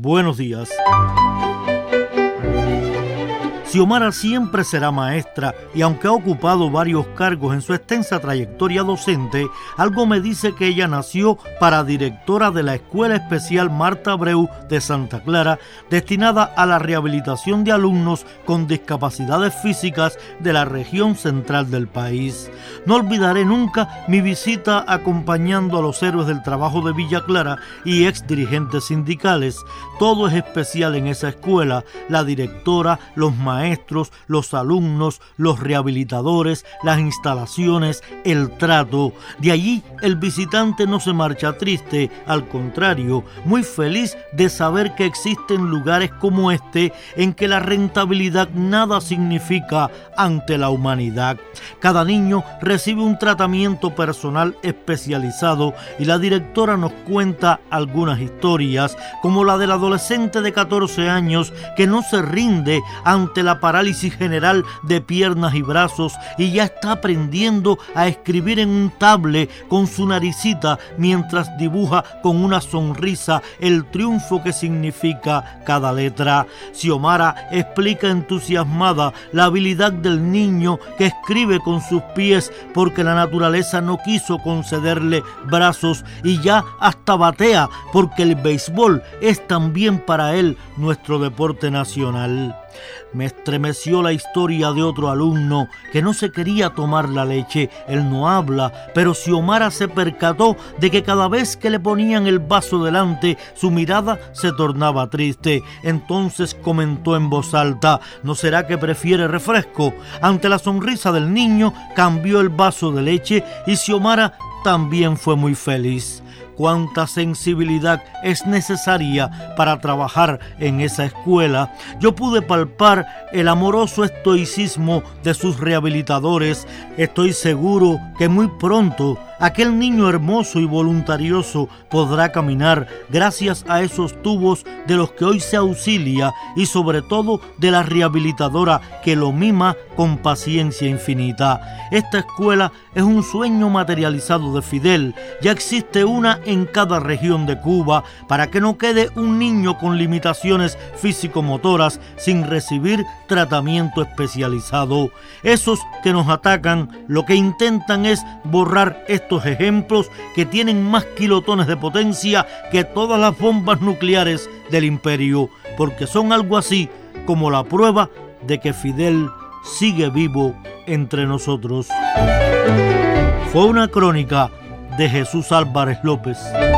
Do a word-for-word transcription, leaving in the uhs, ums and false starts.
Buenos días. Xiomara siempre será maestra y aunque ha ocupado varios cargos en su extensa trayectoria docente, algo me dice que ella nació para directora de la Escuela Especial Marta Abreu de Santa Clara, destinada a la rehabilitación de alumnos con discapacidades físicas de la región central del país. No olvidaré nunca mi visita acompañando a los héroes del trabajo de Villa Clara y ex dirigentes sindicales. Todo es especial en esa escuela: la directora, los maestros, maestros, los alumnos, los rehabilitadores, las instalaciones, el trato. De allí el visitante no se marcha triste, al contrario, muy feliz de saber que existen lugares como este en que la rentabilidad nada significa ante la humanidad. Cada niño recibe un tratamiento personal especializado y la directora nos cuenta algunas historias, como la del adolescente de catorce años que no se rinde ante la parálisis general de piernas y brazos y ya está aprendiendo a escribir en un tablet con su naricita mientras dibuja con una sonrisa el triunfo que significa cada letra. Xiomara explica entusiasmada la habilidad del niño que escribe con sus pies porque la naturaleza no quiso concederle brazos y ya hasta batea porque el béisbol es también para él nuestro deporte nacional. Me estremeció la historia de otro alumno que no se quería tomar la leche. Él no habla, pero Xiomara se percató de que cada vez que le ponían el vaso delante, su mirada se tornaba triste. Entonces comentó en voz alta: ¿no será que prefiere refresco? Ante la sonrisa del niño, cambió el vaso de leche y Xiomara también fue muy feliz. Cuánta sensibilidad es necesaria para trabajar en esa escuela. Yo pude palpar el amoroso estoicismo de sus rehabilitadores. Estoy seguro que muy pronto aquel niño hermoso y voluntarioso podrá caminar gracias a esos tubos de los que hoy se auxilia y sobre todo de la rehabilitadora que lo mima con paciencia infinita. Esta escuela es un sueño materializado de Fidel. Ya existe una en cada región de Cuba para que no quede un niño con limitaciones físico-motoras sin recibir tratamiento especializado. Esos que nos atacan lo que intentan es borrar estos ejemplos que tienen más kilotones de potencia que todas las bombas nucleares del imperio, porque son algo así como la prueba de que Fidel sigue vivo entre nosotros. Fue una crónica de Jesús Álvarez López.